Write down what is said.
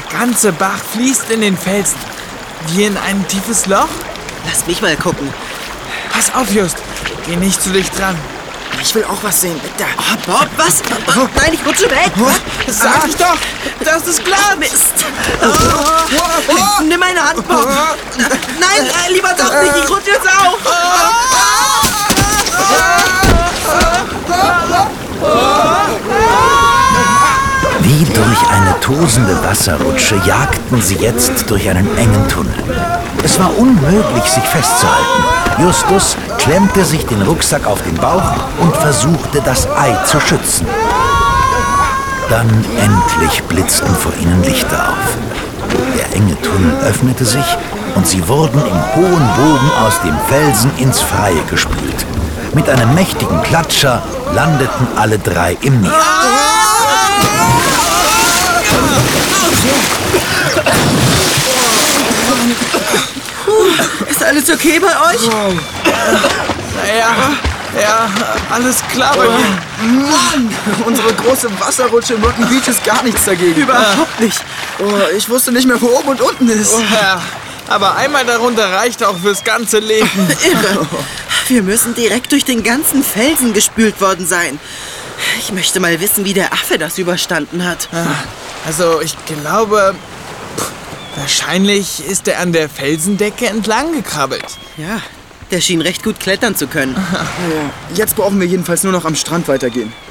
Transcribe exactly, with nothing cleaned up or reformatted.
ganze Bach fließt in den Felsen. Wie in ein tiefes Loch. Lass mich mal gucken. Pass auf, Just. Geh nicht zu dicht dran. Ich will auch was sehen. Da. Oh, Bob, was? Oh, nein, ich rutsche weg. Oh, sag ich doch, das ist glatt. Mist. Oh, nimm meine Hand, Bob. Nein, äh, lieber doch nicht. Ich rutsche jetzt auch. Wie durch eine tosende Wasserrutsche jagten sie jetzt durch einen engen Tunnel. Es war unmöglich, sich festzuhalten. Justus klemmte sich den Rucksack auf den Bauch und versuchte, das Ei zu schützen. Dann endlich blitzten vor ihnen Lichter auf. Der enge Tunnel öffnete sich und sie wurden im hohen Bogen aus dem Felsen ins Freie gespült. Mit einem mächtigen Klatscher landeten alle drei im Meer. Ist alles okay bei euch? Ja, ja, alles klar bei mir. Mann, unsere große Wasserrutsche im Rotten Beach ist gar nichts dagegen. Überhaupt nicht. Oh, ich wusste nicht mehr, wo oben und unten ist. Oh, ja, aber einmal darunter reicht auch fürs ganze Leben. Irre. Wir müssen direkt durch den ganzen Felsen gespült worden sein. Ich möchte mal wissen, wie der Affe das überstanden hat. Also, ich glaube, pff, wahrscheinlich ist er an der Felsendecke entlang gekrabbelt. Ja, der schien recht gut klettern zu können. Ja, jetzt brauchen wir jedenfalls nur noch am Strand weitergehen.